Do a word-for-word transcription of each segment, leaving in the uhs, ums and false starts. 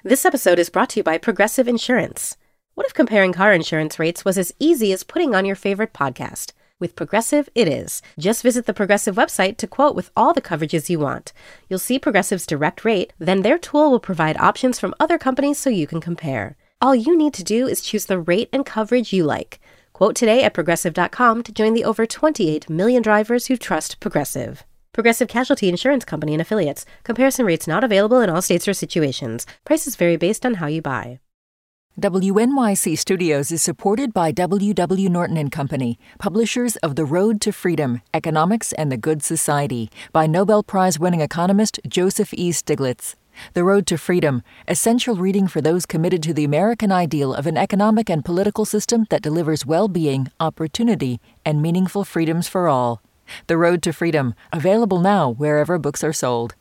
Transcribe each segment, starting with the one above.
This episode is brought to you by Progressive Insurance. What if comparing car insurance rates was as easy as putting on your favorite podcast? With Progressive, it is. Just visit the Progressive website to quote with all the coverages you want. You'll see Progressive's direct rate, then their tool will provide options from other companies so you can compare. All you need to do is choose the rate and coverage you like. Quote today at Progressive dot com to join the over twenty-eight million drivers who trust Progressive. Progressive Casualty Insurance Company and Affiliates. Comparison rates not available in all states or situations. Prices vary based on how you buy. W N Y C Studios is supported by W W Norton and Company, publishers of The Road to Freedom, Economics and the Good Society, by Nobel Prize-winning economist Joseph E. Stiglitz. The Road to Freedom, essential reading for those committed to the American ideal of an economic and political system that delivers well-being, opportunity, and meaningful freedoms for all. The Road to Freedom, available now wherever books are sold.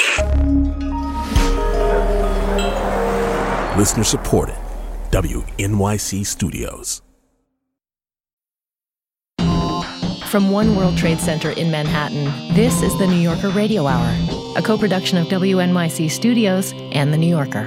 Listener supported. W N Y C Studios. From One World Trade Center in Manhattan, this is the New Yorker Radio Hour, a co-production of W N Y C Studios and The New Yorker.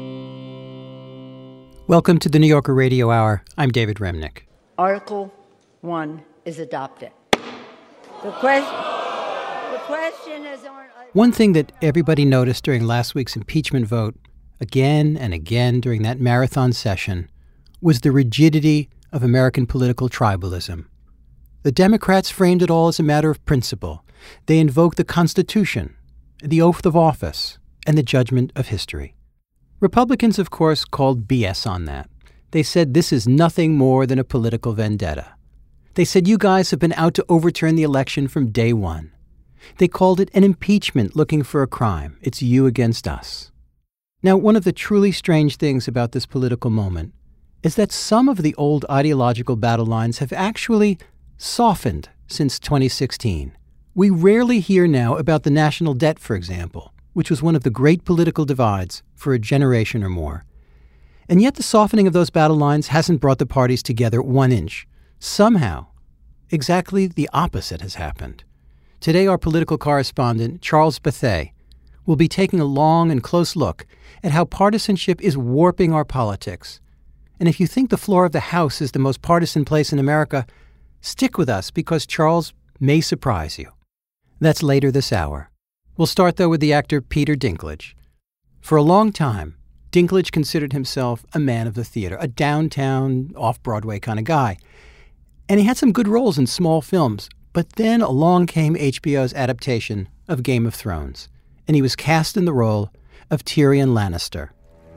Welcome to the New Yorker Radio Hour. I'm David Remnick. Article one is adopted. The question, the question is... One thing that everybody noticed during last week's impeachment vote, again and again during that marathon session, was the rigidity of American political tribalism. The Democrats framed it all as a matter of principle. They invoked the Constitution, the oath of office, and the judgment of history. Republicans, of course, called B S on that. They said this is nothing more than a political vendetta. They said you guys have been out to overturn the election from day one. They called it an impeachment looking for a crime. It's you against us. Now, one of the truly strange things about this political moment is that some of the old ideological battle lines have actually softened since twenty sixteen. We rarely hear now about the national debt, for example, which was one of the great political divides for a generation or more. And yet the softening of those battle lines hasn't brought the parties together one inch. Somehow, exactly the opposite has happened. Today, our political correspondent, Charles Bethea, will be taking a long and close look at how partisanship is warping our politics. And if you think the floor of the House is the most partisan place in America, stick with us because Charles may surprise you. That's later this hour. We'll start, though, with the actor Peter Dinklage. For a long time, Dinklage considered himself a man of the theater, a downtown, off-Broadway kind of guy. And he had some good roles in small films, but then along came H B O's adaptation of Game of Thrones, and he was cast in the role of Tyrion Lannister.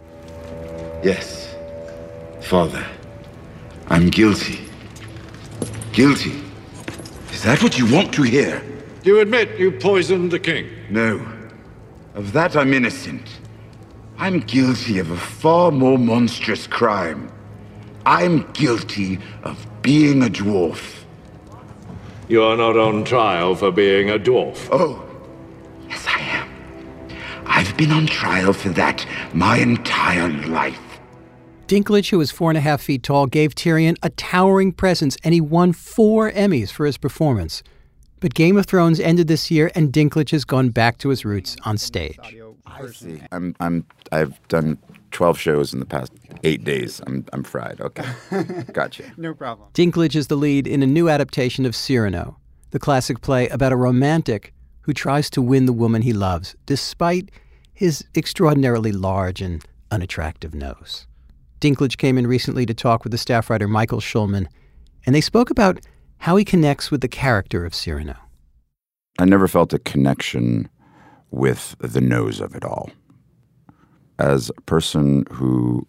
Yes, Father, I'm guilty. Guilty? Is that what you want to hear? You admit you poisoned the king? No. Of that I'm innocent. I'm guilty of a far more monstrous crime. I'm guilty of being a dwarf. You are not on trial for being a dwarf. Oh, yes I am. I've been on trial for that my entire life. Dinklage, who was four and a half feet tall, gave Tyrion a towering presence, and he won four Emmys for his performance. But Game of Thrones ended this year, and Dinklage has gone back to his roots on stage. I see. I'm, I'm, I've done twelve shows in the past eight days. I'm, I'm fried. Okay. Gotcha. No problem. Dinklage is the lead in a new adaptation of Cyrano, the classic play about a romantic who tries to win the woman he loves, despite his extraordinarily large and unattractive nose. Dinklage came in recently to talk with the staff writer Michael Schulman, and they spoke about how he connects with the character of Cyrano. I never felt a connection with the nose of it all. As a person who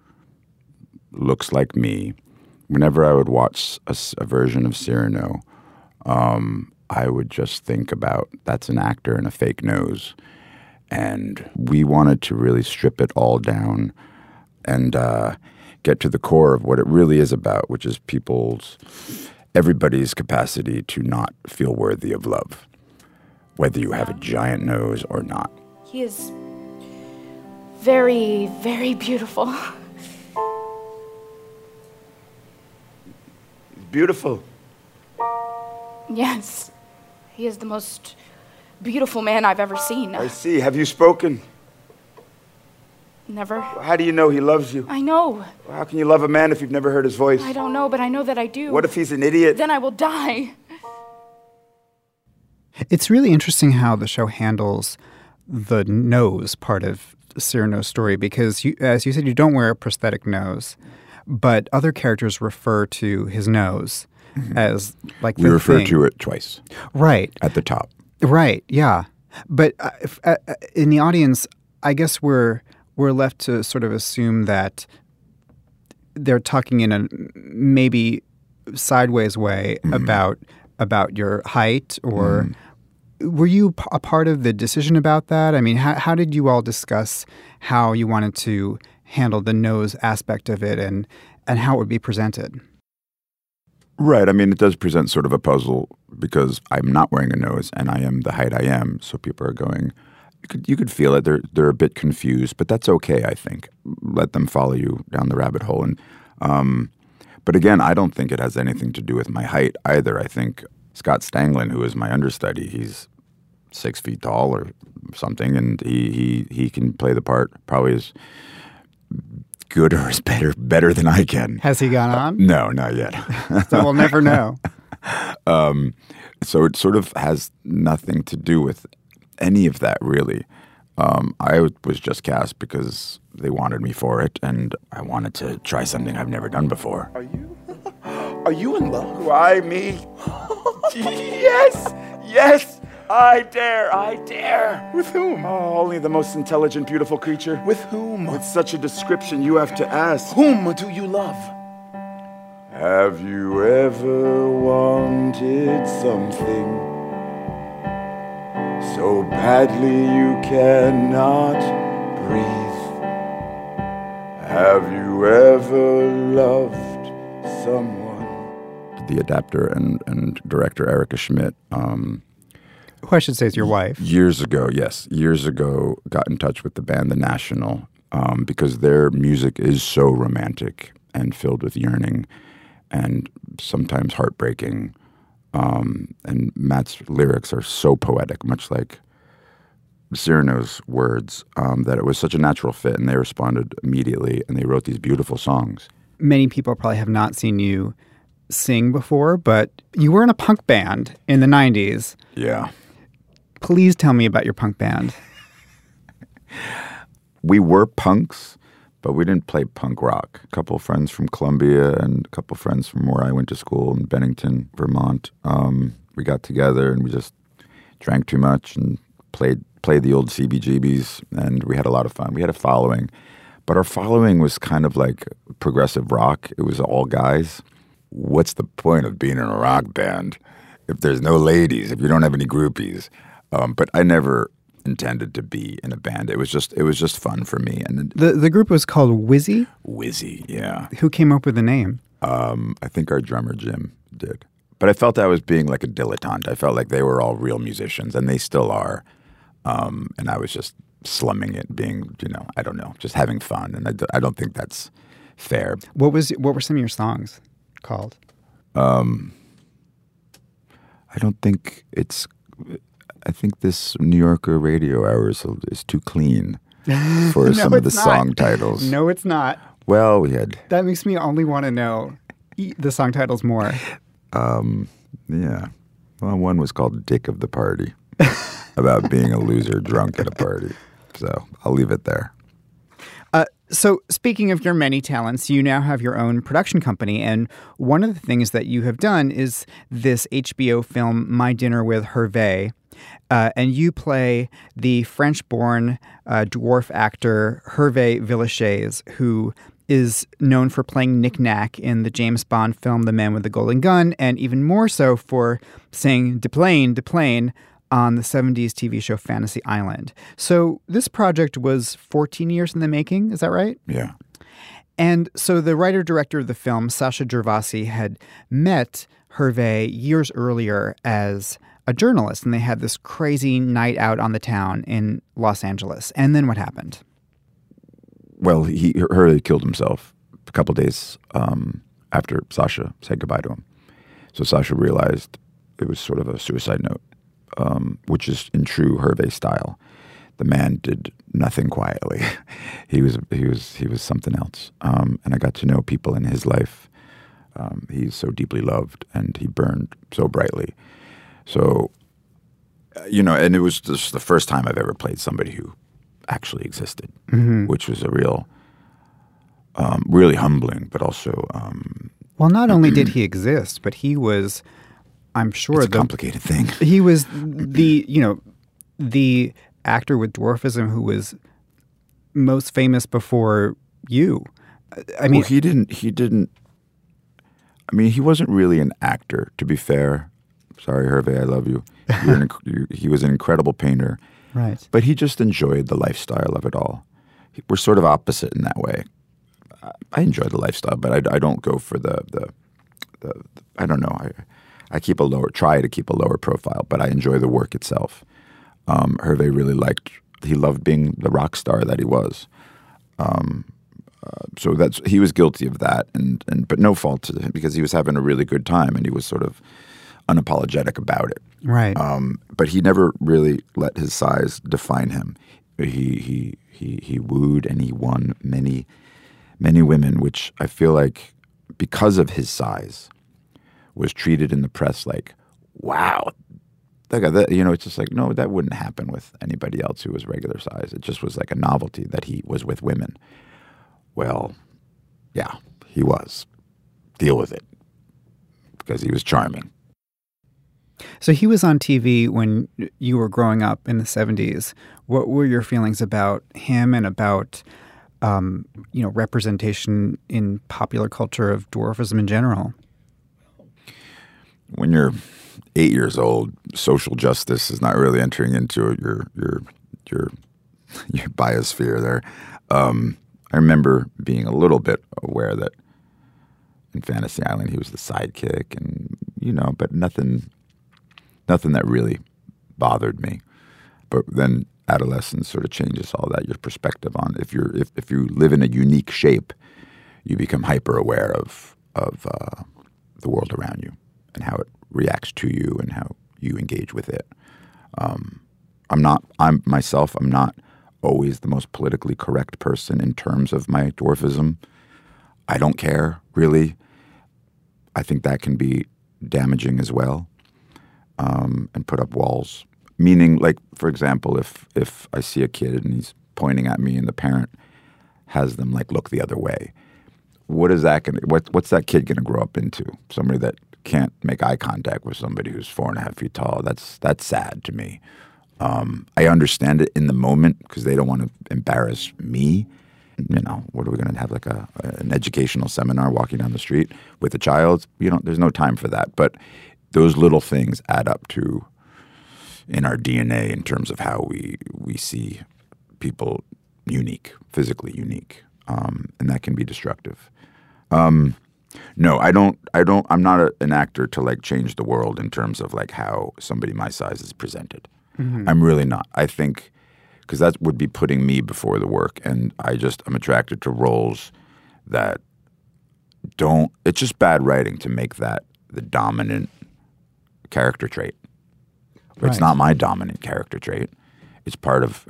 looks like me, whenever I would watch a, a version of Cyrano, um, I would just think about that's an actor and a fake nose. And we wanted to really strip it all down and uh, get to the core of what it really is about, which is people's, everybody's capacity to not feel worthy of love, whether you have a giant nose or not. He is very, very beautiful. He's beautiful. Yes. He is the most beautiful man I've ever seen. I see. Have you spoken? Never. How do you know he loves you? I know. How can you love a man if you've never heard his voice? I don't know, but I know that I do. What if he's an idiot? Then I will die. It's really interesting how the show handles the nose part of Cyrano's story because, you, as you said, you don't wear a prosthetic nose, but other characters refer to his nose mm-hmm. as like we the refer thing. to it twice. Right. At the top. Right, yeah. But uh, if, uh, in the audience, I guess we're we're left to sort of assume that they're talking in a maybe sideways way mm-hmm. about about your height or mm. were you a part of the decision about that? I mean, how, how did you all discuss how you wanted to handle the nose aspect of it and, and how it would be presented? Right. I mean, it does present sort of a puzzle because I'm not wearing a nose and I am the height I am. So people are going, you could, you could feel it. They're, they're a bit confused, but that's okay, I think. Let them follow you down the rabbit hole. And um, But again, I don't think it has anything to do with my height either. I think Scott Stanglin, who is my understudy, he's six feet tall or something, and he, he, he can play the part probably as good or as better better than I can. Has he gone on? Uh, no, not yet. So we'll never know. um, so it sort of has nothing to do with any of that, really. Um, I was just cast because they wanted me for it, and I wanted to try something I've never done before. Are you? Are you in love? Why me? Yes! Yes! I dare! I dare! With whom? Oh, only the most intelligent, beautiful creature. With whom? With such a description, you have to ask. Whom do you love? Have you ever wanted something so badly you cannot breathe? Have you ever loved someone? The adapter and, and director Erica Schmidt, um, who I should say is your wife. Years ago, yes, years ago, got in touch with the band The National um, because their music is so romantic and filled with yearning and sometimes heartbreaking. Um, and Matt's lyrics are so poetic, much like Cyrano's words, um, that it was such a natural fit, and they responded immediately, and they wrote these beautiful songs. Many people probably have not seen you sing before, but you were in a punk band in the nineties. Yeah. Please tell me about your punk band. We were punks, but we didn't play punk rock. A couple of friends from Columbia and a couple of friends from where I went to school in Bennington, Vermont. Um, we got together and we just drank too much and played played the old C B G Bs, and we had a lot of fun. We had a following, but our following was kind of like progressive rock. It was all guys. What's the point of being in a rock band if there's no ladies, if you don't have any groupies? Um, but I never intended to be in a band. It was just it was just fun for me. And the the group was called Wizzy? Wizzy, yeah. Who came up with the name? Um, I think our drummer Jim did. But I felt I was being like a dilettante. I felt like they were all real musicians, and they still are. Um, and I was just slumming it, being, you know, I don't know, just having fun. And I, I don't think that's fair. What was what were some of your songs called? Um, I don't think it's. I think this New Yorker radio hour is, is too clean for no, some of the not. song titles. No, it's not. Well, we had. That makes me only want to know the song titles more. Um, yeah. Well, one was called Dick of the Party, about being a loser drunk at a party. So I'll leave it there. Uh, so speaking of your many talents, you now have your own production company. And one of the things that you have done is this H B O film, My Dinner with Hervé. Uh, and you play the French-born uh, dwarf actor Hervé Villechaize, who is known for playing Nick Nack in the James Bond film The Man with the Golden Gun, and even more so for saying "Deplane, Deplane" on the seventies T V show Fantasy Island. So this project was fourteen years in the making, is that right? Yeah. And so the writer-director of the film, Sacha Gervasi, had met Hervé years earlier as a journalist, and they had this crazy night out on the town in Los Angeles. And then what happened? Well, he Hervé killed himself a couple days um, after Sacha said goodbye to him. So Sacha realized it was sort of a suicide note, um, which is in true Hervé style. the man did nothing quietly. he was he was he was something else. Um, and I got to know people in his life. Um, he's so deeply loved, and he burned so brightly. So, uh, you know, and it was just the first time I've ever played somebody who actually existed, mm-hmm. which was a real, um, really humbling, but also. Um, well, not only did he exist, but he was, I'm sure, it's a the, complicated thing. He was the, you know, the actor with dwarfism who was most famous before you. I mean, well, he didn't. He didn't. I mean, he wasn't really an actor. To be fair, sorry, Hervé, I love you. You're an, you he was an incredible painter, right? But he just enjoyed the lifestyle of it all. We're sort of opposite in that way. I enjoy the lifestyle, but I, I don't go for the, the the I don't know. I I keep a lower try to keep a lower profile, but I enjoy the work itself. Um, Hervé really liked. He loved being the rock star that he was. Um, uh, so that's he was guilty of that, and and but no fault to him because he was having a really good time and he was sort of unapologetic about it. Right. Um, but he never really let his size define him. He he he he wooed and he won many. Many women, which I feel like because of his size, was treated in the press like, wow, that guy, that, you know, it's just like, no, that wouldn't happen with anybody else who was regular size. It just was like a novelty that he was with women. Well, yeah, he was. Deal with it. Because he was charming. So he was on T V when you were growing up in the seventies. What were your feelings about him and about... Um, you know, representation in popular culture of dwarfism in general? When you're eight years old, social justice is not really entering into your your your your biosphere there. Um, I remember being a little bit aware that in Fantasy Island he was the sidekick, and you know, but nothing, nothing that really bothered me. But then adolescence sort of changes all that, your perspective on if you're if, if you live in a unique shape, you become hyper aware of of uh, the world around you and how it reacts to you and how you engage with it. Um, I'm not I'm myself. I'm not always the most politically correct person in terms of my dwarfism. I don't care really. I think that can be damaging as well, um, and put up walls. Meaning, like, for example, if if I see a kid and he's pointing at me and the parent has them, like, look the other way, what is that going to, what, what's that kid going to grow up into? Somebody that can't make eye contact with somebody who's four and a half feet tall. That's, that's sad to me. Um, I understand it in the moment because they don't want to embarrass me. You know, what are we going to have, like a, an educational seminar walking down the street with a child? You know, there's no time for that. But those little things add up to in our D N A in terms of how we we see people unique, physically unique, um, and that can be destructive. Um, no, I don't. I don't. I'm not a, an actor to like change the world in terms of like how somebody my size is presented. Mm-hmm. I'm really not. I think because that would be putting me before the work, and I just I'm attracted to roles that don't. It's just bad writing to make that the dominant character trait. Right. It's not my dominant character trait. It's part of,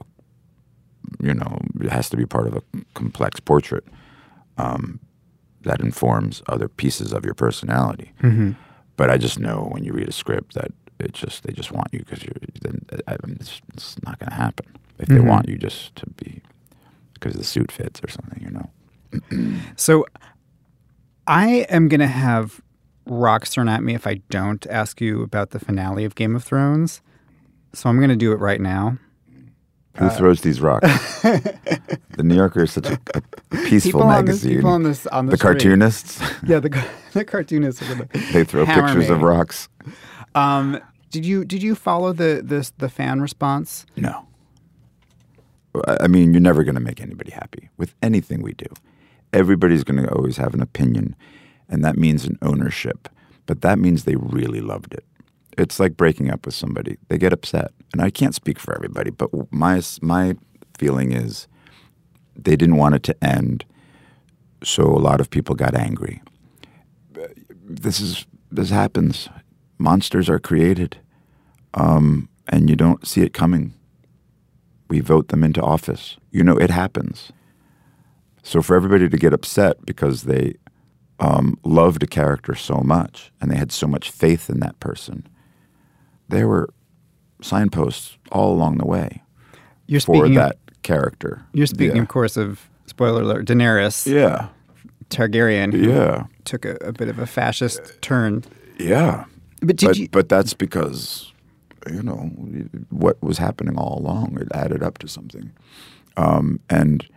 you know, it has to be part of a complex portrait um, that informs other pieces of your personality. Mm-hmm. But I just know when you read a script that it just they just want you because you're. Then I mean, it's, it's not going to happen if mm-hmm. they want you just to be because the suit fits or something, you know. So, I am going to have rocks thrown at me if I don't ask you about the finale of Game of Thrones. So I'm going to do it right now. Who uh, throws these rocks? The New Yorker is such a, a peaceful people magazine. On this, people on this, on the street. Cartoonists? Yeah, the, the cartoonists are going to They throw pictures me. of rocks. Um, did you did you follow the, the, the fan response? No. I mean, you're never going to make anybody happy with anything we do. Everybody's going to always have an opinion. And that means an ownership. But that means they really loved it. It's like breaking up with somebody. They get upset. And I can't speak for everybody, but my my feeling is they didn't want it to end, so a lot of people got angry. This is this happens. Monsters are created, um, and you don't see it coming. we vote them into office. You know, it happens. So for everybody to get upset because they um, loved a character so much and they had so much faith in that person, there were signposts all along the way you're for that of, character. You're speaking, yeah. of course, of, spoiler alert, Daenerys yeah. Targaryen, who yeah. took a, a bit of a fascist turn. Yeah. But, did but, you... but that's because, you know, what was happening all along, it added up to something. Um, and,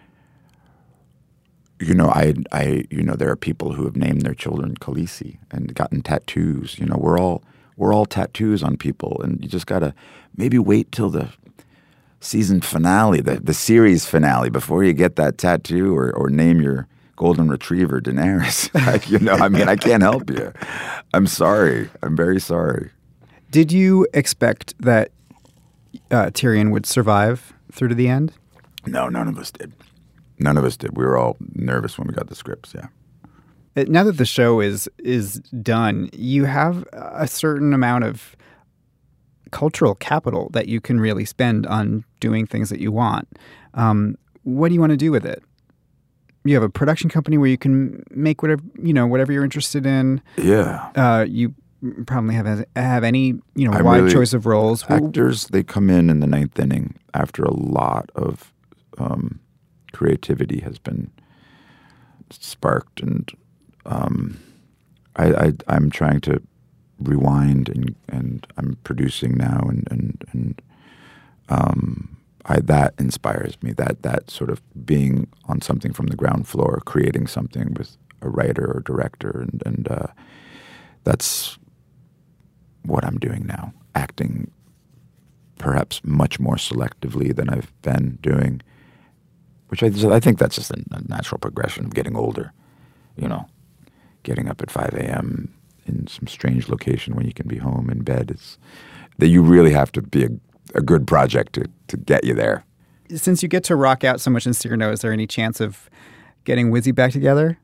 you know, I, I, you know, there are people who have named their children Khaleesi and gotten tattoos. You know, we're all, we're all tattoos on people, and you just gotta maybe wait till the season finale, the, the series finale, before you get that tattoo or, or name your golden retriever Daenerys. You know, I mean, I can't help you. I'm sorry. I'm very sorry. Did you expect that uh, Tyrion would survive through to the end? No, none of us did. None of us did. We were all nervous when we got the scripts, yeah. Now that the show is is done, you have a certain amount of cultural capital that you can really spend on doing things that you want. Um, what do you want to do with it? You have a production company where you can make whatever, you know, whatever you're interested in. Yeah. Uh, you probably have have any, you know, I wide really, choice of roles. Actors, they come in in the ninth inning after a lot of um, creativity has been sparked, and um, I, I, I'm trying to rewind, and, and I'm producing now, and and and um, I, that inspires me. That that sort of being on something from the ground floor, creating something with a writer or director, and and uh, that's what I'm doing now. Acting, perhaps much more selectively than I've been doing, which I I think that's just a, a natural progression of getting older. You know, getting up at five a.m. in some strange location when you can be home in bed. It's that you really have to be a, a good project to, to get you there. Since you get to rock out so much in Cyrano, is there any chance of getting Wizzy back together?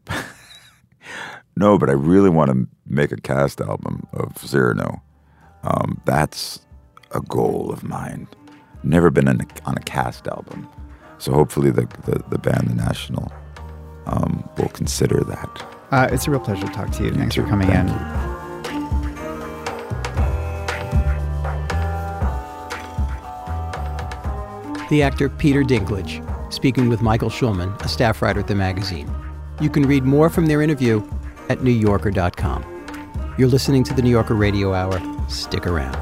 No, but I really want to make a cast album of Cyrano. Um, that's a goal of mine. Never been in a, on a cast album. So hopefully the, the, the band, The National, um, will consider that. Uh, it's a real pleasure to talk to you. you Thanks too. for coming Thank in. You. The actor Peter Dinklage, speaking with Michael Schulman, a staff writer at the magazine. You can read more from their interview at new yorker dot com. You're listening to the New Yorker Radio Hour. Stick around.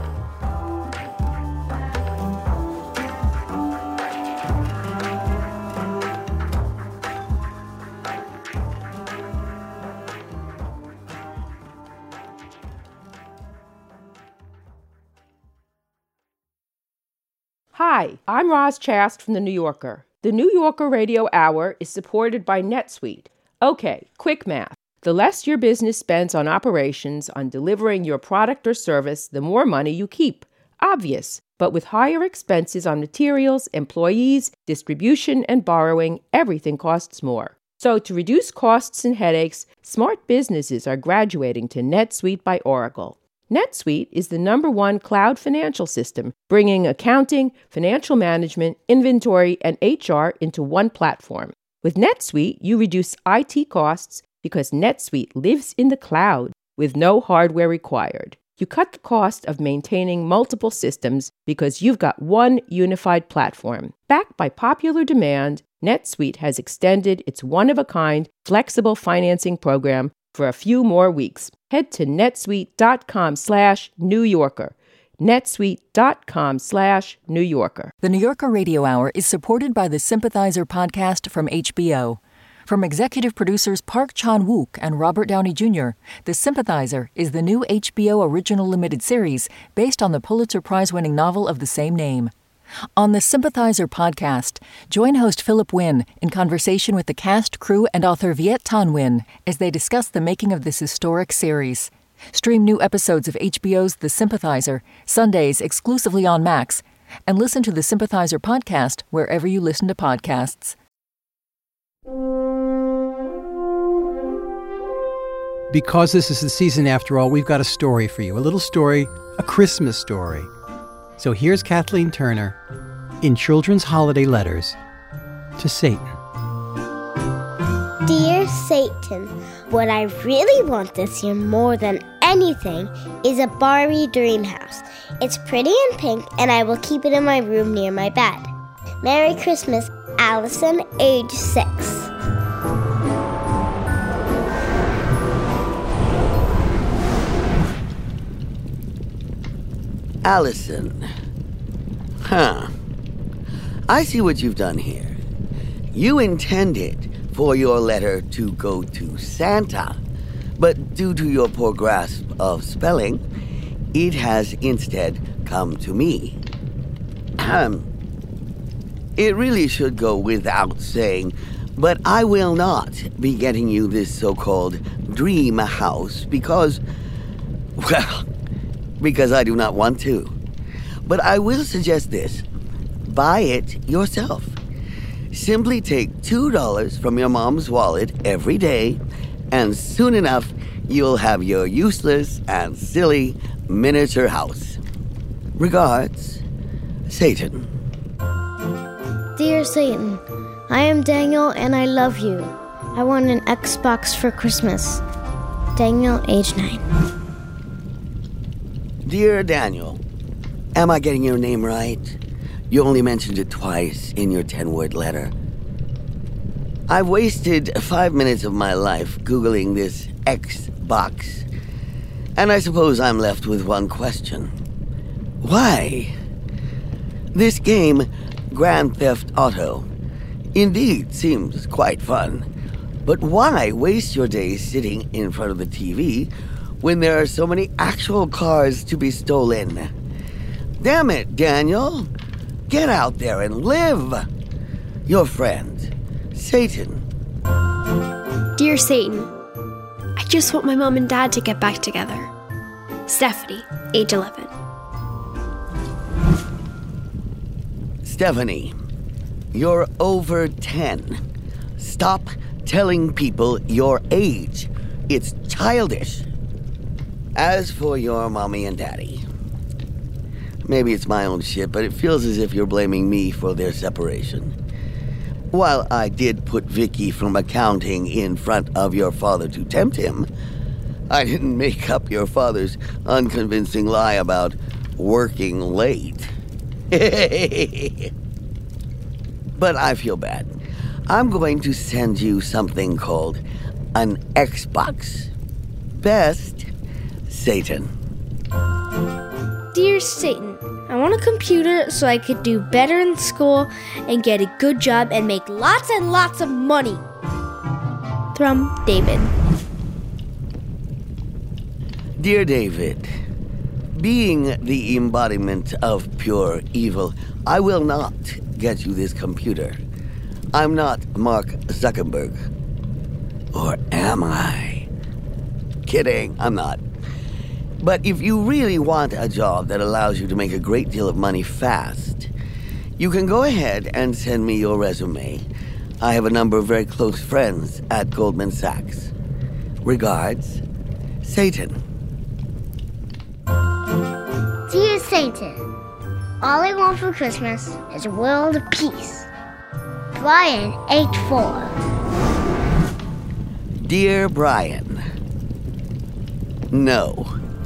Hi, I'm Roz Chast from The New Yorker. The New Yorker Radio Hour is supported by NetSuite. Okay, quick math. The less your business spends on operations, on delivering your product or service, the more money you keep. Obvious. But with higher expenses on materials, employees, distribution, and borrowing, everything costs more. So to reduce costs and headaches, smart businesses are graduating to NetSuite by Oracle. NetSuite is the number one cloud financial system, bringing accounting, financial management, inventory, and H R into one platform. With NetSuite, you reduce I T costs because NetSuite lives in the cloud with no hardware required. You cut the cost of maintaining multiple systems because you've got one unified platform. Backed by popular demand, NetSuite has extended its one-of-a-kind flexible financing program for a few more weeks. Head to netsuite.com slash New Yorker. netsuite.com slash New Yorker. The New Yorker Radio Hour is supported by the Sympathizer podcast from H B O. From executive producers Park Chan-wook and Robert Downey Junior, The Sympathizer is the new H B O original limited series based on the Pulitzer Prize-winning novel of the same name. On the Sympathizer podcast, join host Philip Wynn in conversation with the cast, crew, and author Viet Thanh Nguyen as they discuss the making of this historic series. Stream new episodes of H B O's The Sympathizer, Sundays exclusively on Max, and listen to the Sympathizer podcast wherever you listen to podcasts. Because this is the season after all, we've got a story for you. A little story, a Christmas story. So here's Kathleen Turner in Children's Holiday Letters to Satan. Dear Satan, what I really want this year more than anything is a Barbie dream house. It's pretty and pink, and I will keep it in my room near my bed. Merry Christmas, Allison, age six. Allison. Huh. I see what you've done here. You intended for your letter to go to Santa, but due to your poor grasp of spelling, it has instead come to me. Ahem. It really should go without saying, but I will not be getting you this so-called dream house because, well, because I do not want to. But I will suggest this. Buy it yourself. Simply take two dollars from your mom's wallet every day, and soon enough, you'll have your useless and silly miniature house. Regards, Satan. Dear Satan, I am Daniel and I love you. I want an Xbox for Christmas. Daniel, age nine. Dear Daniel, am I getting your name right? You only mentioned it twice in your ten-word letter. I've wasted five minutes of my life Googling this Xbox, and I suppose I'm left with one question. Why? This game, Grand Theft Auto, indeed seems quite fun, but why waste your days sitting in front of the T V when there are so many actual cars to be stolen? Damn it, Daniel. Get out there and live. Your friend, Satan. Dear Satan, I just want my mom and dad to get back together. Stephanie, age eleven. Stephanie, you're over ten. Stop telling people your age. It's childish. As for your mommy and daddy, maybe it's my own shit, but it feels as if you're blaming me for their separation. While I did put Vicky from accounting in front of your father to tempt him, I didn't make up your father's unconvincing lie about working late. But I feel bad. I'm going to send you something called an Xbox. Best, Satan. Dear Satan, I want a computer so I could do better in school and get a good job and make lots and lots of money. From David. Dear David, being the embodiment of pure evil, I will not get you this computer. I'm not Mark Zuckerberg. Or am I? Kidding, I'm not. But if you really want a job that allows you to make a great deal of money fast, you can go ahead and send me your resume. I have a number of very close friends at Goldman Sachs. Regards, Satan. Dear Satan, all I want for Christmas is a world of peace. Brian, age four. Dear Brian, no.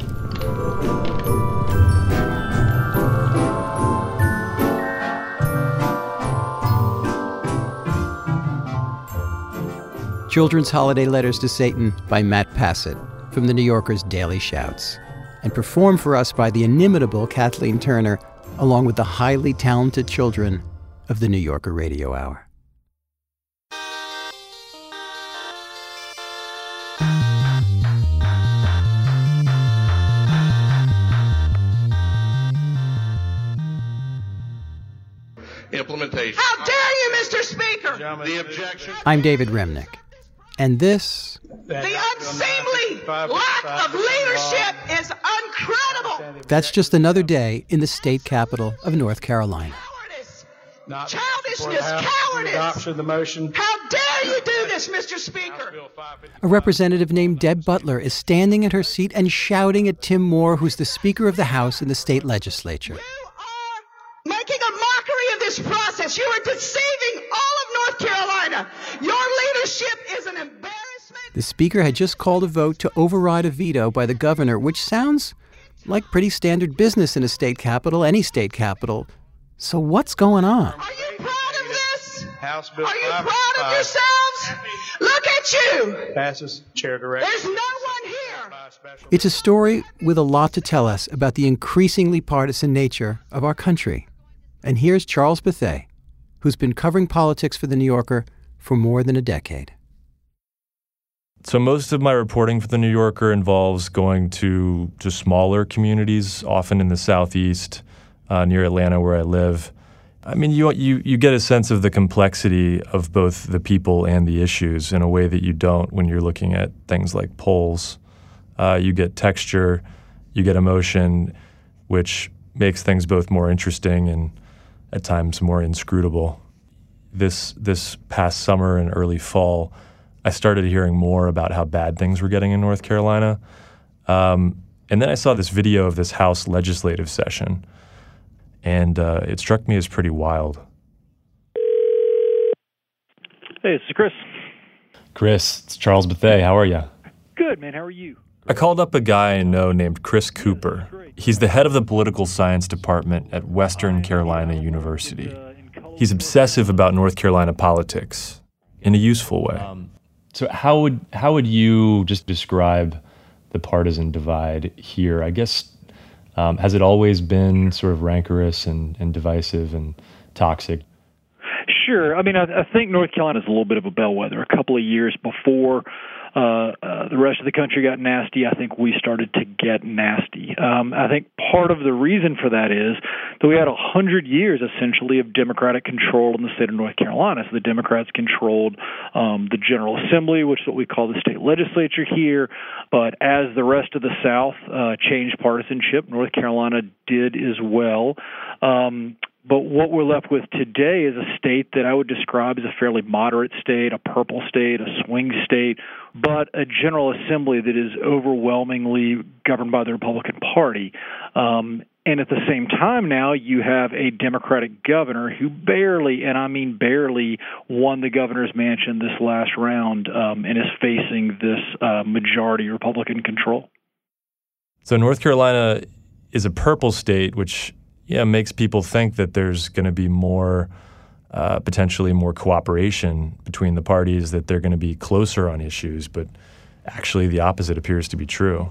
Children's Holiday Letters to Satan by Matt Passett from the New Yorker's Daily Shouts, and performed for us by the inimitable Kathleen Turner, along with the highly talented children of the New Yorker Radio Hour. Implementation. How dare you, Mister Speaker? The objection. I'm David Remnick, and this... The unseemly lack of leadership is incredible. That's just another day in the state capital of North Carolina. Not Childishness, cowardice. Adoption of the motion. How dare you do this, Mister Speaker? A representative named Deb Butler is standing in her seat and shouting at Tim Moore, who's the Speaker of the House in the state legislature. Making a mockery of this this. You are deceiving all of North Carolina. Your leadership is an embarrassment. The Speaker had just called a vote to override a veto by the governor, which sounds like pretty standard business in a state capital, any state capital. So what's going on? Are you proud of this? House Bill Are you five proud of five. yourselves? Look at you. Passes. Chair directs. There's no one here. It's a story with a lot to tell us about the increasingly partisan nature of our country. And here's Charles Bethea, who's been covering politics for The New Yorker for more than a decade. So most of my reporting for The New Yorker involves going to, to smaller communities, often in the Southeast, uh, near Atlanta where I live. I mean, you, you you get a sense of the complexity of both the people and the issues in a way that you don't when you're looking at things like polls. Uh, you get texture, you get emotion, which makes things both more interesting and at times more inscrutable. This this past summer and early fall, I started hearing more about how bad things were getting in North Carolina. Um, and then I saw this video of this House legislative session, and uh, it struck me as pretty wild. Hey, this is Chris. Chris, it's Charles Bethea. How are you? Good, man. How are you? I called up a guy I know named Chris Cooper. He's the head of the political science department at Western Carolina University. He's obsessive about North Carolina politics in a useful way. Um, so how would how would you just describe the partisan divide here? I guess, um, has it always been sort of rancorous and, and divisive and toxic? Sure. I mean, I, I think North Carolina is a little bit of a bellwether. A couple of years before uh, uh, the rest of the country got nasty, I think we started to get nasty. Um, I think part of the reason for that is that we had a hundred years, essentially, of Democratic control in the state of North Carolina. So the Democrats controlled um, the General Assembly, which is what we call the state legislature here. But as the rest of the South uh, changed partisanship, North Carolina did as well. Um, But what we're left with today is a state that I would describe as a fairly moderate state, a purple state, a swing state, but a General Assembly that is overwhelmingly governed by the Republican Party. Um, and at the same time now, you have a Democratic governor who barely, and I mean barely, won the governor's mansion this last round um, and is facing this uh, majority Republican control. So North Carolina is a purple state, which yeah, makes people think that there's going to be more, uh, potentially more cooperation between the parties, that they're going to be closer on issues, but actually the opposite appears to be true.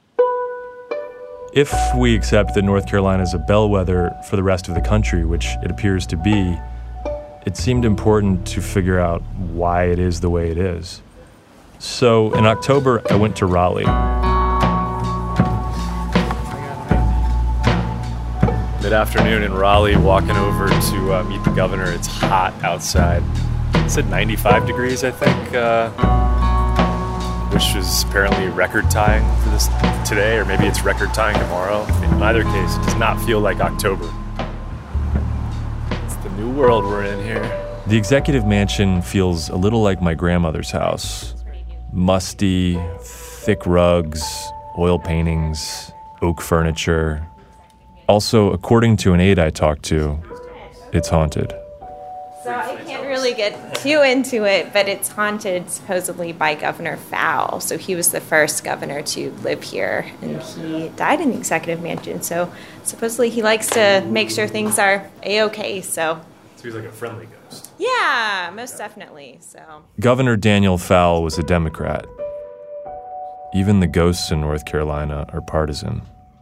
If we accept that North Carolina is a bellwether for the rest of the country, which it appears to be, it seemed important to figure out why it is the way it is. So in October, I went to Raleigh. Mid-afternoon in Raleigh, walking over to uh, meet the governor. It's hot outside. It's at ninety-five degrees, I think, uh, which is apparently record-tying for this today, or maybe it's record-tying tomorrow. In either case, it does not feel like October. It's the new world we're in here. The executive mansion feels a little like my grandmother's house. Musty, thick rugs, oil paintings, oak furniture. Also, according to an aide I talked to, it's haunted. So I can't really get too into it, but it's haunted supposedly by Governor Fowle. So he was the first governor to live here, and he died in the executive mansion. So supposedly he likes to make sure things are A-okay, so. So he's like a friendly ghost. Yeah, most definitely, so. Governor Daniel Fowle was a Democrat. Even the ghosts in North Carolina are partisan.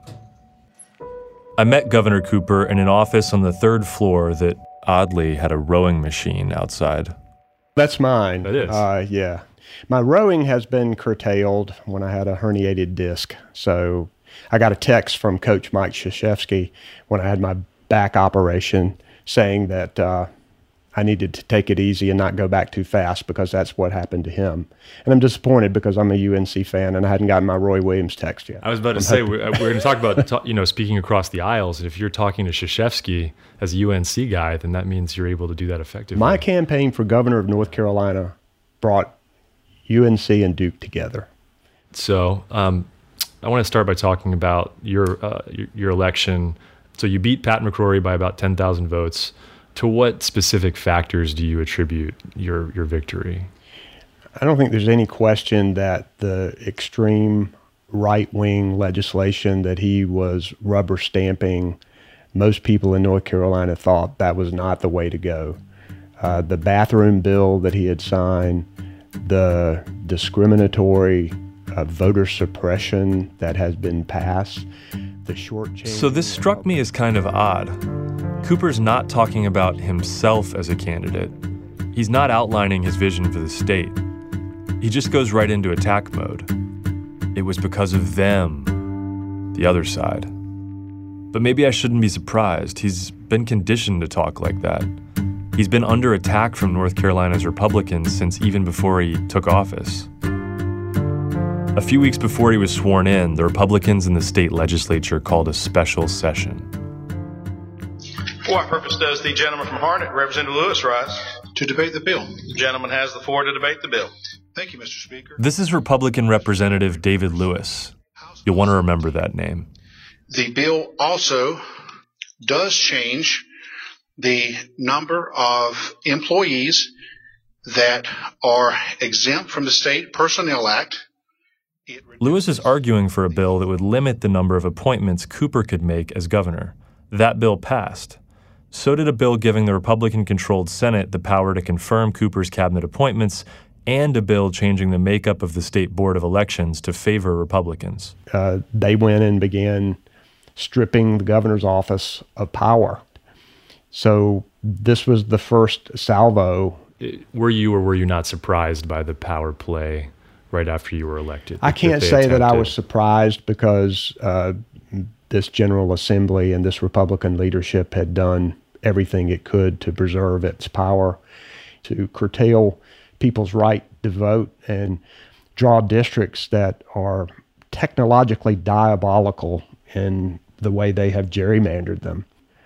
I met Governor Cooper in an office on the third floor that, oddly, had a rowing machine outside. That's mine. That is? Uh, yeah. My rowing has been curtailed when I had a herniated disc. So I got a text from Coach Mike Krzyzewski when I had my back operation saying that uh, I needed to take it easy and not go back too fast because that's what happened to him. And I'm disappointed because I'm a U N C fan and I hadn't gotten my Roy Williams text yet. I was about to I'm say, hoping- we're, we're going to talk about, you know, speaking across the aisles. And if you're talking to Krzyzewski as a U N C guy, then that means you're able to do that effectively. My campaign for governor of North Carolina brought U N C and Duke together. So um, I want to start by talking about your, uh, your your election. So you beat Pat McCrory by about ten thousand votes. To what specific factors do you attribute your, your victory? I don't think there's any question that the extreme right-wing legislation that he was rubber stamping, most people in North Carolina thought that was not the way to go. Uh, the bathroom bill that he had signed, the discriminatory uh, voter suppression that has been passed, the short change. So this struck me as kind of odd. Cooper's not talking about himself as a candidate. He's not outlining his vision for the state. He just goes right into attack mode. It was because of them, the other side. But maybe I shouldn't be surprised. He's been conditioned to talk like that. He's been under attack from North Carolina's Republicans since even before he took office. A few weeks before he was sworn in, the Republicans in the state legislature called a special session. For what purpose does the gentleman from Harnett, Representative Lewis, rise? To debate the bill. The gentleman has the floor to debate the bill. Thank you, Mister Speaker. This is Republican Representative David Lewis. You'll want to remember that name. The bill also does change the number of employees that are exempt from the State Personnel Act. Lewis is arguing for a bill that would limit the number of appointments Cooper could make as governor. That bill passed. So did a bill giving the Republican-controlled Senate the power to confirm Cooper's cabinet appointments, and a bill changing the makeup of the state board of elections to favor Republicans. Uh, they went and began stripping the governor's office of power. So this was the first salvo. Were you or were you not surprised by the power play right after you were elected? I can't that say that I attempted? was surprised because uh, this General Assembly and this Republican leadership had done everything it could to preserve its power, to curtail people's right to vote and draw districts that are technologically diabolical in the way they have gerrymandered them.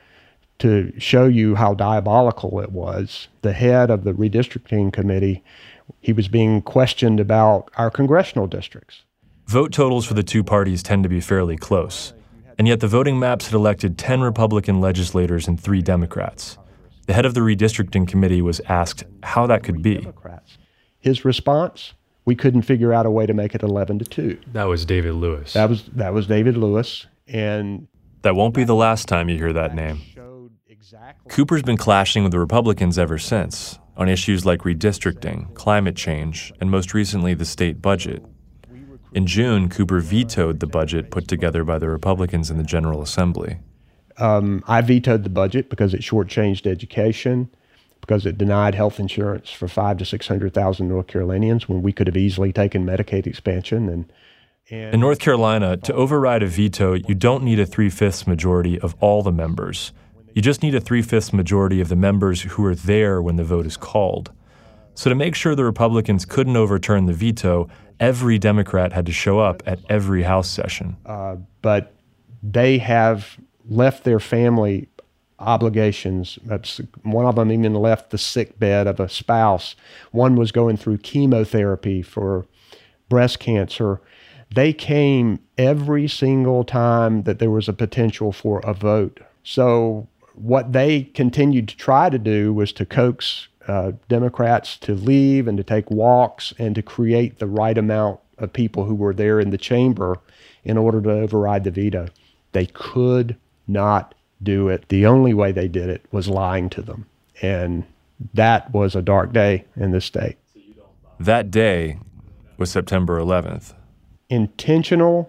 To show you how diabolical it was, the head of the redistricting committee, he was being questioned about our congressional districts. Vote totals for the two parties tend to be fairly close, and yet the voting maps had elected ten Republican legislators and three Democrats. The head of the redistricting committee was asked how that could be. His response, we couldn't figure out a way to make it eleven to two. That was David Lewis. That was that was David Lewis, and that won't be the last time you hear that name. Cooper's been clashing with the Republicans ever since, on issues like redistricting, climate change, and most recently the state budget. In June, Cooper vetoed the budget put together by the Republicans in the General Assembly. Um, I vetoed the budget because it shortchanged education, because it denied health insurance for five to six hundred thousand North Carolinians when we could have easily taken Medicaid expansion. And, and in North Carolina, to override a veto, you don't need a three-fifths majority of all the members. You just need a three-fifths majority of the members who are there when the vote is called. So to make sure the Republicans couldn't overturn the veto, every Democrat had to show up at every House session. Uh, but they have left their family obligations. One of them even left the sick bed of a spouse. One was going through chemotherapy for breast cancer. They came every single time that there was a potential for a vote. So what they continued to try to do was to coax uh, Democrats to leave and to take walks and to create the right amount of people who were there in the chamber in order to override the veto. They could not do it. The only way they did it was lying to them. And that was a dark day in this state. That day was September eleventh. Intentional,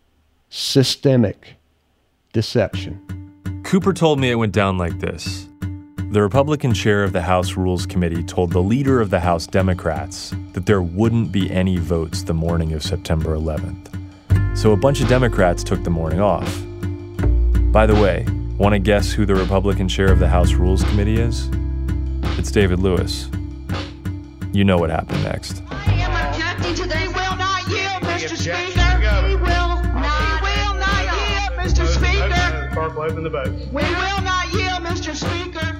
systemic deception. Cooper told me it went down like this. The Republican chair of the House Rules Committee told the leader of the House Democrats that there wouldn't be any votes the morning of September eleventh. So a bunch of Democrats took the morning off. By the way, want to guess who the Republican chair of the House Rules Committee is? It's David Lewis. You know what happened next. I am objecting to the... We will not yield, Mister Speaker. We will not. We will not yield, Mister Speaker. Clerk will open the vote. We will not yield, Mister Speaker.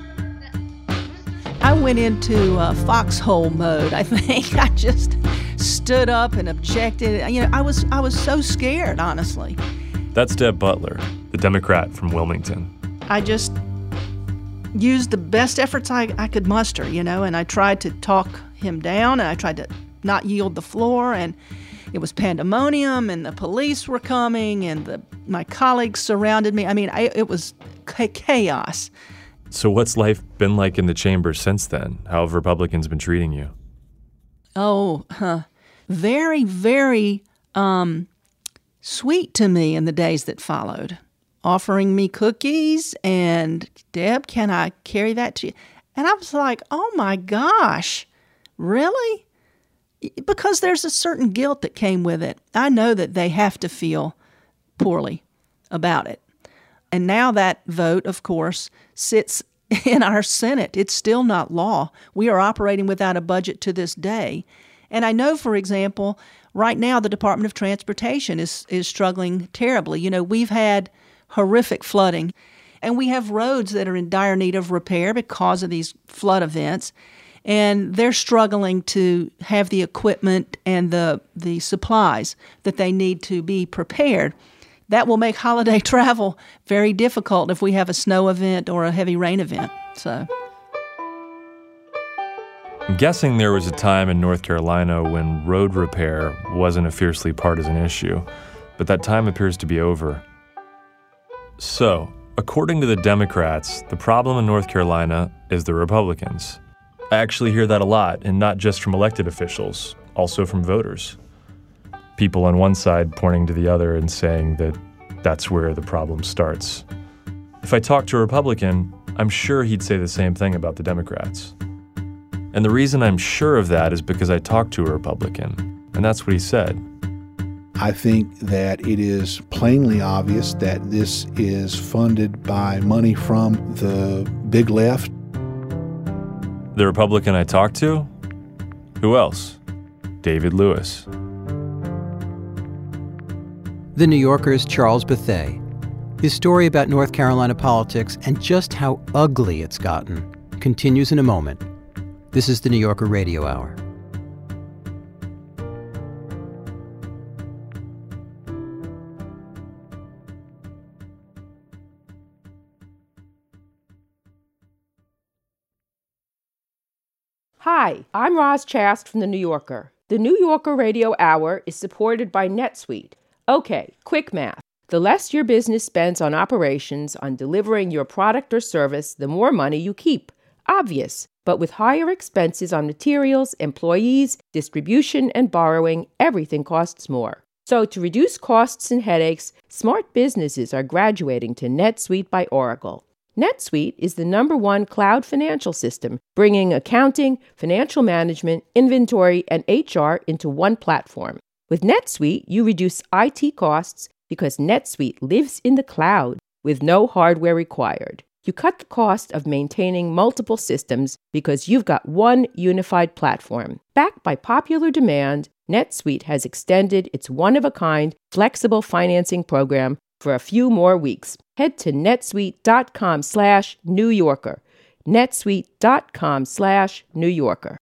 I went into uh, foxhole mode, I think. I just stood up and objected. You know, I was I was so scared, honestly. That's Deb Butler, the Democrat from Wilmington. I just used the best efforts I, I could muster, you know, and I tried to talk him down, and I tried to not yield the floor, and it was pandemonium, and the police were coming, and the, my colleagues surrounded me. I mean, I, it was chaos. So what's life been like in the chamber since then? How have Republicans been treating you? Oh, huh. Very, very um, sweet to me in the days that followed, offering me cookies and, Deb, can I carry that to you? And I was like, oh my gosh, really? Because there's a certain guilt that came with it. I know that they have to feel poorly about it. And now that vote, of course, sits in our Senate. It's still not law. We are operating without a budget to this day. And I know, for example, right now the Department of Transportation is, is struggling terribly. You know, we've had horrific flooding, and we have roads that are in dire need of repair because of these flood events. And they're struggling to have the equipment and the, the supplies that they need to be prepared. That will make holiday travel very difficult if we have a snow event or a heavy rain event. So, I'm guessing there was a time in North Carolina when road repair wasn't a fiercely partisan issue, but that time appears to be over. So, according to the Democrats, the problem in North Carolina is the Republicans. I actually hear that a lot, and not just from elected officials, also from voters. People on one side pointing to the other and saying that that's where the problem starts. If I talk to a Republican, I'm sure he'd say the same thing about the Democrats. And the reason I'm sure of that is because I talked to a Republican, and that's what he said. I think that it is plainly obvious that this is funded by money from the big left. The Republican I talked to? Who else? David Lewis. The New Yorker's Charles Bethea. His story about North Carolina politics and just how ugly it's gotten continues in a moment. This is the New Yorker Radio Hour. Hi, I'm Roz Chast from The New Yorker. The New Yorker Radio Hour is supported by NetSuite. Okay, quick math. The less your business spends on operations, on delivering your product or service, the more money you keep. Obvious. But with higher expenses on materials, employees, distribution, and borrowing, everything costs more. So to reduce costs and headaches, smart businesses are graduating to NetSuite by Oracle. NetSuite is the number one cloud financial system, bringing accounting, financial management, inventory, and H R into one platform. With NetSuite, you reduce I T costs because NetSuite lives in the cloud with no hardware required. You cut the cost of maintaining multiple systems because you've got one unified platform. Backed by popular demand, NetSuite has extended its one-of-a-kind flexible financing program for a few more weeks. Head to netsuite.com slash New Yorker. netsuite.com slash New Yorker.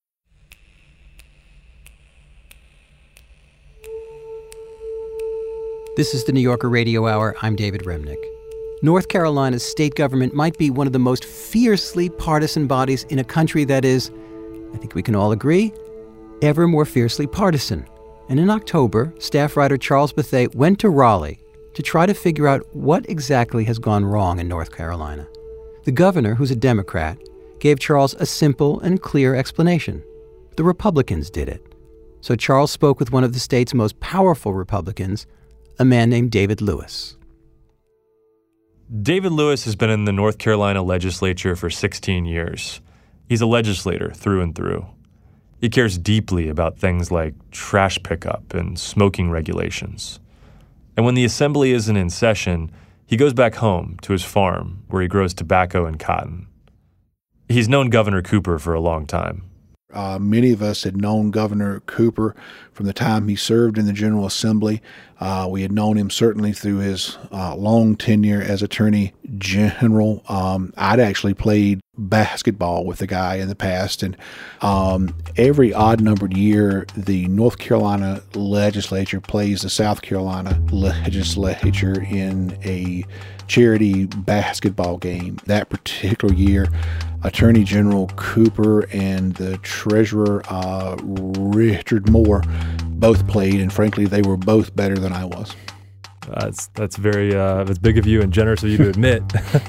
This is the New Yorker Radio Hour. I'm David Remnick. North Carolina's state government might be one of the most fiercely partisan bodies in a country that is, I think we can all agree, ever more fiercely partisan. And in October, staff writer Charles Bethea went to Raleigh to try to figure out what exactly has gone wrong in North Carolina. The governor, who's a Democrat, gave Charles a simple and clear explanation. The Republicans did it. So Charles spoke with one of the state's most powerful Republicans, a man named David Lewis. David Lewis has been in the North Carolina legislature for sixteen years. He's a legislator through and through. He cares deeply about things like trash pickup and smoking regulations. And when the assembly isn't in session, he goes back home to his farm where he grows tobacco and cotton. He's known Governor Cooper for a long time. Uh, many of us had known Governor Cooper from the time he served in the General Assembly. Uh, we had known him certainly through his uh, long tenure as Attorney General. Um, I'd actually played basketball with the guy in the past. And um, every odd-numbered year, the North Carolina legislature plays the South Carolina legislature in a charity basketball game. That particular year, Attorney General Cooper and the Treasurer uh, Richard Moore both played, and frankly, they were both better than I was. That's that's very uh, that's big of you and generous of you to admit.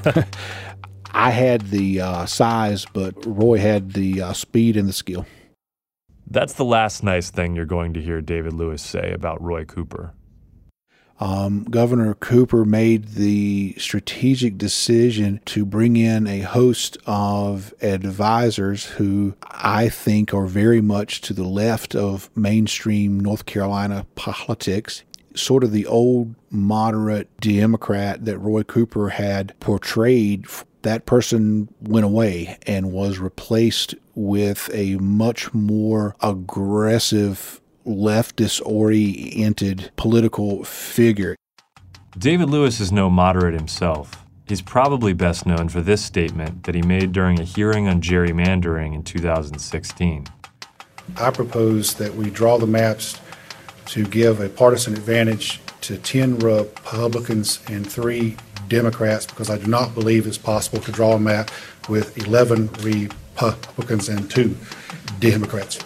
I had the uh, size, but Roy had the uh, speed and the skill. That's the last nice thing you're going to hear David Lewis say about Roy Cooper. Um, Governor Cooper made the strategic decision to bring in a host of advisors who I think are very much to the left of mainstream North Carolina politics. Sort of the old moderate Democrat that Roy Cooper had portrayed. That person went away and was replaced with a much more aggressive, leftist-oriented political figure. David Lewis is no moderate himself. He's probably best known for this statement that he made during a hearing on gerrymandering in two thousand sixteen. I propose that we draw the maps to give a partisan advantage to ten Republicans and three Democrats, because I do not believe it's possible to draw a map with eleven Republicans and two Democrats.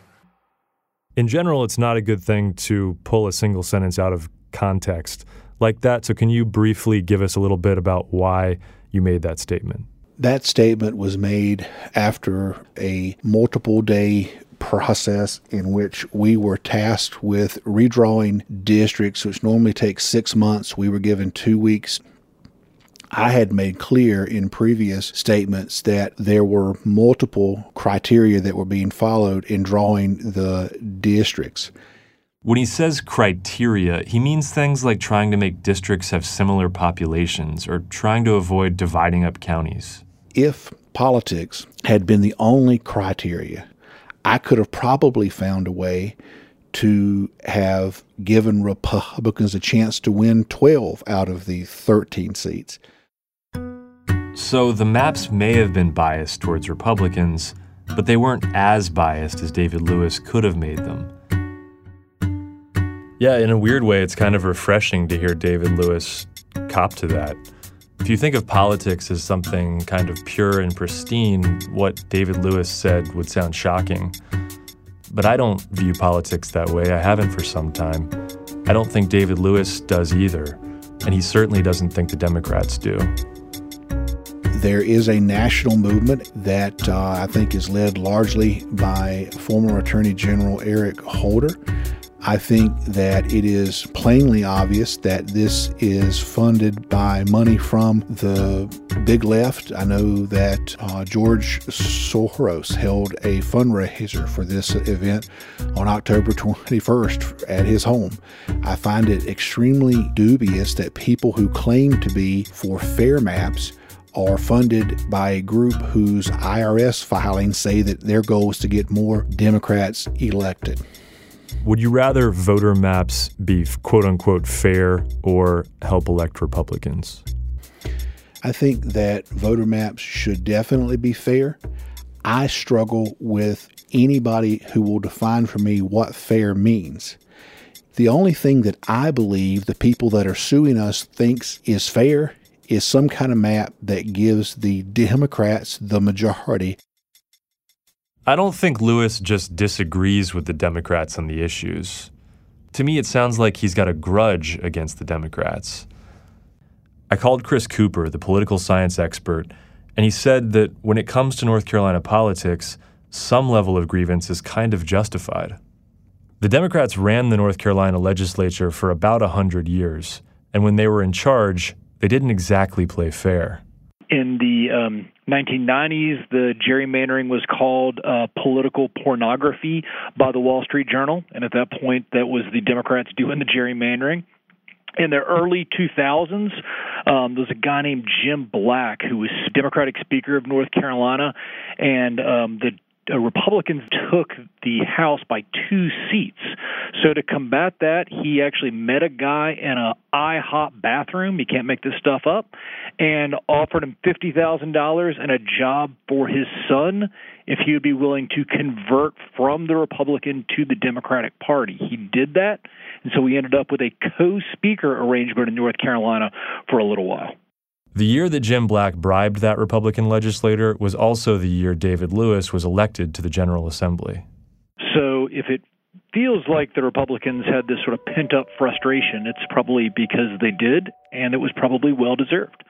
In general, it's not a good thing to pull a single sentence out of context like that. So can you briefly give us a little bit about why you made that statement? That statement was made after a multiple day process in which we were tasked with redrawing districts, which normally takes six months. We were given two weeks. I had made clear in previous statements that there were multiple criteria that were being followed in drawing the districts. When he says criteria, he means things like trying to make districts have similar populations or trying to avoid dividing up counties. If politics had been the only criteria, I could have probably found a way to have given Republicans a chance to win twelve out of the thirteen seats. So the maps may have been biased towards Republicans, but they weren't as biased as David Lewis could have made them. Yeah, in a weird way, it's kind of refreshing to hear David Lewis cop to that. If you think of politics as something kind of pure and pristine, what David Lewis said would sound shocking. But I don't view politics that way. I haven't for some time. I don't think David Lewis does either, and he certainly doesn't think the Democrats do. There is a national movement that uh, I think is led largely by former Attorney General Eric Holder. I think that it is plainly obvious that this is funded by money from the big left. I know that uh, George Soros held a fundraiser for this event on October twenty-first at his home. I find it extremely dubious that people who claim to be for fair maps are funded by a group whose I R S filings say that their goal is to get more Democrats elected. Would you rather voter maps be quote-unquote fair or help elect Republicans? I think that voter maps should definitely be fair. I struggle with anybody who will define for me what fair means. The only thing that I believe the people that are suing us thinks is fair is some kind of map that gives the Democrats the majority. I don't think Lewis just disagrees with the Democrats on the issues. To me, it sounds like he's got a grudge against the Democrats. I called Chris Cooper, the political science expert, and he said that when it comes to North Carolina politics, some level of grievance is kind of justified. The Democrats ran the North Carolina legislature for about one hundred years, and when they were in charge, they didn't exactly play fair. In the um, nineteen nineties, the gerrymandering was called uh, political pornography by the Wall Street Journal, and at that point, that was the Democrats doing the gerrymandering. In the early two thousands, um, there was a guy named Jim Black who was Democratic Speaker of North Carolina, and um, the Uh, Republicans took the House by two seats. So to combat that, he actually met a guy in a IHOP bathroom, you can't make this stuff up, and offered him fifty thousand dollars and a job for his son if he would be willing to convert from the Republican to the Democratic Party. He did that, and so we ended up with a co-speaker arrangement in North Carolina for a little while. The year that Jim Black bribed that Republican legislator was also the year David Lewis was elected to the General Assembly. So if it feels like the Republicans had this sort of pent-up frustration, it's probably because they did, and it was probably well-deserved.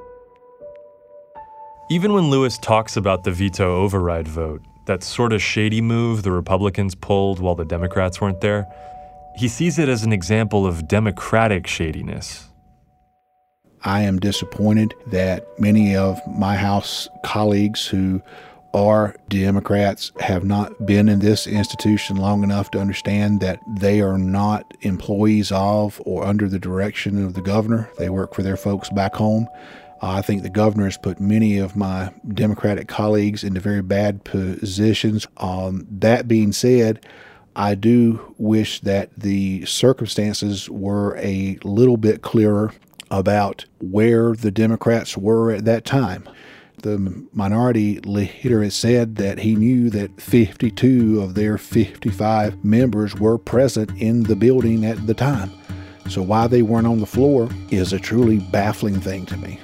Even when Lewis talks about the veto override vote, that sort of shady move the Republicans pulled while the Democrats weren't there, he sees it as an example of Democratic shadiness. I am disappointed that many of my House colleagues who are Democrats have not been in this institution long enough to understand that they are not employees of or under the direction of the governor. They work for their folks back home. Uh, I think the governor has put many of my Democratic colleagues into very bad positions. Um, that being said, I do wish that the circumstances were a little bit clearer about where the Democrats were at that time. The minority leader has said that he knew that fifty-two of their fifty-five members were present in the building at the time. So why they weren't on the floor is a truly baffling thing to me.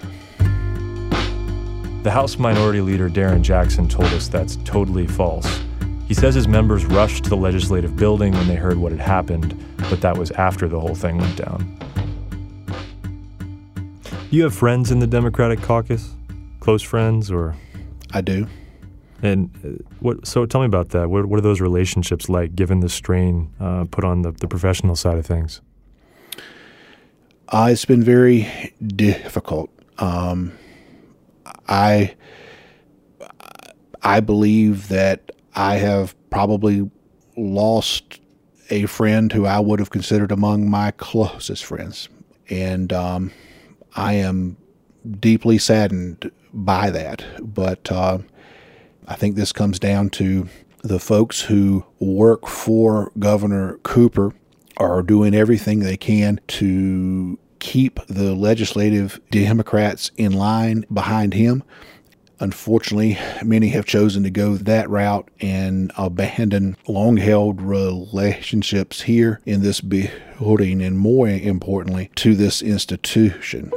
The House Minority Leader Darren Jackson told us that's totally false. He says his members rushed to the legislative building when they heard what had happened, but that was after the whole thing went down. Do you have friends in the Democratic caucus? Close friends, or? I do. And what? So tell me about that. What, what are those relationships like, given the strain uh, put on the, the professional side of things? Uh, it's been very difficult. Um, I I believe that I have probably lost a friend who I would have considered among my closest friends, and um, I am deeply saddened by that. But uh, I think this comes down to the folks who work for Governor Cooper are doing everything they can to keep the legislative Democrats in line behind him. Unfortunately, many have chosen to go that route and abandon long-held relationships here in this building and, more importantly, to this institution.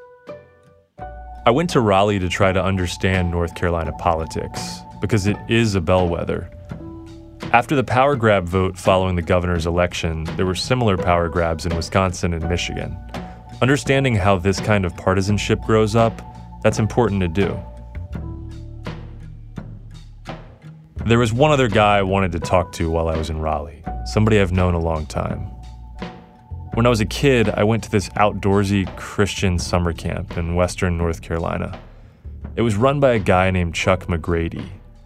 I went to Raleigh to try to understand North Carolina politics, because it is a bellwether. After the power grab vote following the governor's election, there were similar power grabs in Wisconsin and Michigan. Understanding how this kind of partisanship grows up, that's important to do. There was one other guy I wanted to talk to while I was in Raleigh, somebody I've known a long time. When I was a kid, I went to this outdoorsy Christian summer camp in western North Carolina. It was run by a guy named Chuck McGrady.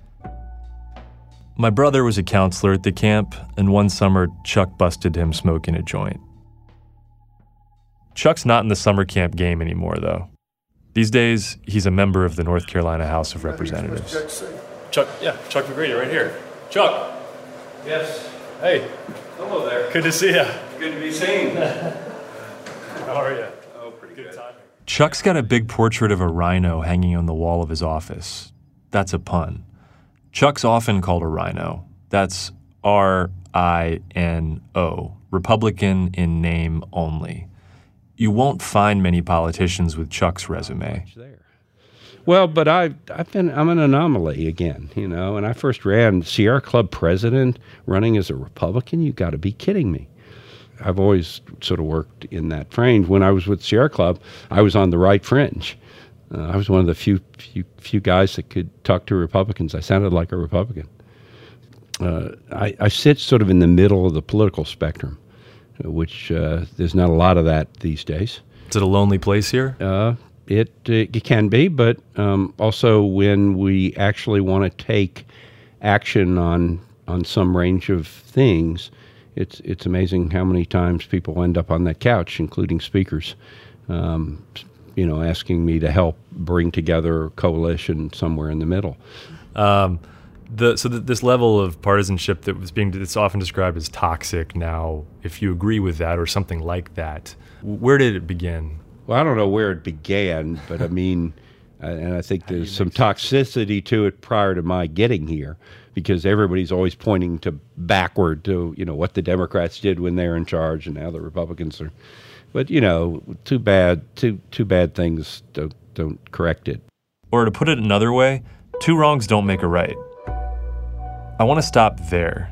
My brother was a counselor at the camp, and one summer, Chuck busted him smoking a joint. Chuck's not in the summer camp game anymore, though. These days, he's a member of the North Carolina House of Representatives. Chuck, yeah, Chuck McGrady right here. Chuck! Yes. Hey. Hello there. Good to see you. Good to be seen. How are you? Oh, pretty good. good. Timing. Chuck's got a big portrait of a rhino hanging on the wall of his office. That's a pun. Chuck's often called a rhino. That's R I N O, Republican in name only. You won't find many politicians with Chuck's resume. Well, but I, I've been, I'm an anomaly again, you know, and I first ran Sierra Club president running as a Republican. You got to be kidding me. I've always sort of worked in that fringe. When I was with Sierra Club, I was on the right fringe. Uh, I was one of the few, few few guys that could talk to Republicans. I sounded like a Republican. Uh, I, I sit sort of in the middle of the political spectrum, which uh, there's not a lot of that these days. Is it a lonely place here? Uh, it, it can be, but um, also when we actually want to take action on on some range of things, it's it's amazing how many times people end up on that couch, including speakers, um, you know, asking me to help bring together a coalition somewhere in the middle. Um, The, so th- this level of partisanship that was being that's often described as toxic now, if you agree with that or something like that, where did it begin? Well, I don't know where it began, but I mean, uh, and I think there's some toxicity to it prior to my getting here, because everybody's always pointing to backward to, you know, what the Democrats did when they were in charge and now the Republicans are. But, you know, too bad, too too bad things don't, don't correct it. Or to put it another way, two wrongs don't make a right. I want to stop there.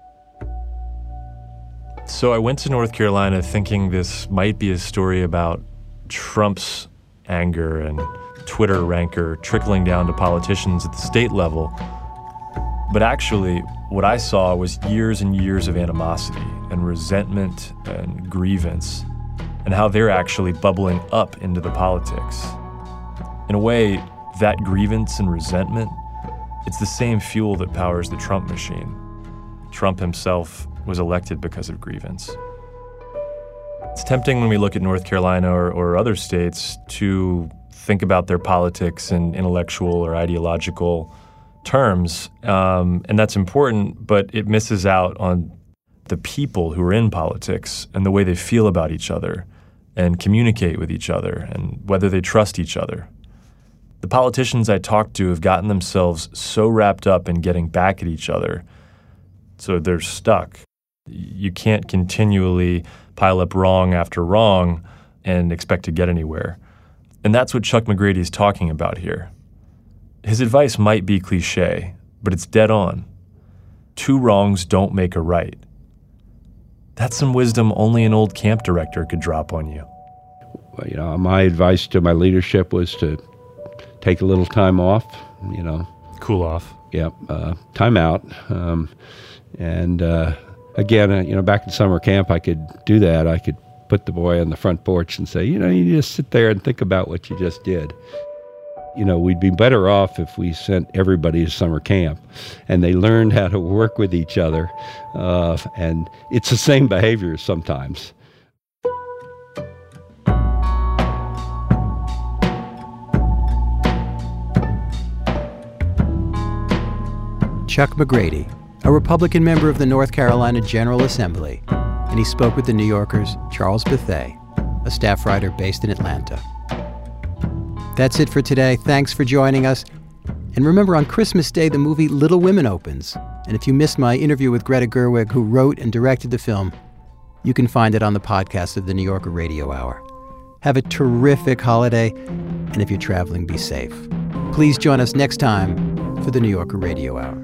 So I went to North Carolina thinking this might be a story about Trump's anger and Twitter rancor trickling down to politicians at the state level. But actually, what I saw was years and years of animosity and resentment and grievance, and how they're actually bubbling up into the politics. In a way, that grievance and resentment, it's the same fuel that powers the Trump machine. Trump himself was elected because of grievance. It's tempting when we look at North Carolina or, or other states to think about their politics in intellectual or ideological terms, um, and that's important, but it misses out on the people who are in politics and the way they feel about each other and communicate with each other and whether they trust each other. The politicians I talked to have gotten themselves so wrapped up in getting back at each other, so they're stuck. You can't continually pile up wrong after wrong and expect to get anywhere. And that's what Chuck McGrady is talking about here. His advice might be cliche, but it's dead on. Two wrongs don't make a right. That's some wisdom only an old camp director could drop on you. Well, you know, my advice to my leadership was to take a little time off, you know. Cool off. Yep, uh, time out. Um, and uh, again, uh, you know, back in summer camp, I could do that. I could put the boy on the front porch and say, you know, you just sit there and think about what you just did. You know, we'd be better off if we sent everybody to summer camp and they learned how to work with each other. Uh, and it's the same behavior sometimes. Chuck McGrady, a Republican member of the North Carolina General Assembly, and he spoke with The New Yorker's Charles Bethea, a staff writer based in Atlanta. That's it for today. Thanks for joining us. And remember, on Christmas Day, the movie Little Women opens. And if you missed my interview with Greta Gerwig, who wrote and directed the film, you can find it on the podcast of the New Yorker Radio Hour. Have a terrific holiday, and if you're traveling, be safe. Please join us next time for the New Yorker Radio Hour.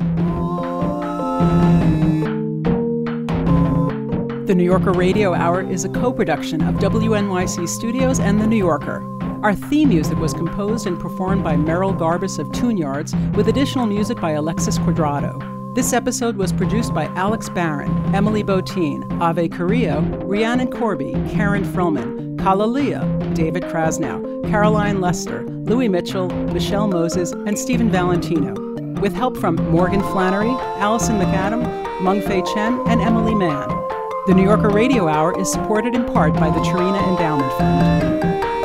The New Yorker Radio Hour is a co-production of W N Y C Studios and The New Yorker. Our theme music was composed and performed by Merrill Garbus of Tune Yards, with additional music by Alexis Quadrado. This episode was produced by Alex Barron, Emily Botine, Ave Carrillo, Rhiannon Corby, Karen Frillman, Kala Leah, David Krasnow, Caroline Lester, Louis Mitchell, Michelle Moses, and Stephen Valentino, with help from Morgan Flannery, Allison McAdam, Meng Fei Chen, and Emily Mann. The New Yorker Radio Hour is supported in part by the Tarina Endowment Fund.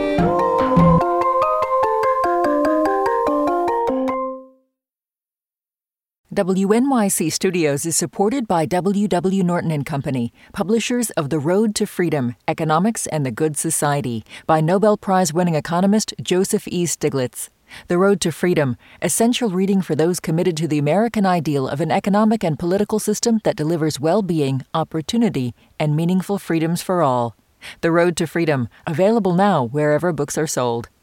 W N Y C Studios is supported by W W Norton and Company, publishers of The Road to Freedom, Economics and the Good Society, by Nobel Prize-winning economist Joseph E. Stiglitz. The Road to Freedom, essential reading for those committed to the American ideal of an economic and political system that delivers well-being, opportunity, and meaningful freedoms for all. The Road to Freedom, available now wherever books are sold.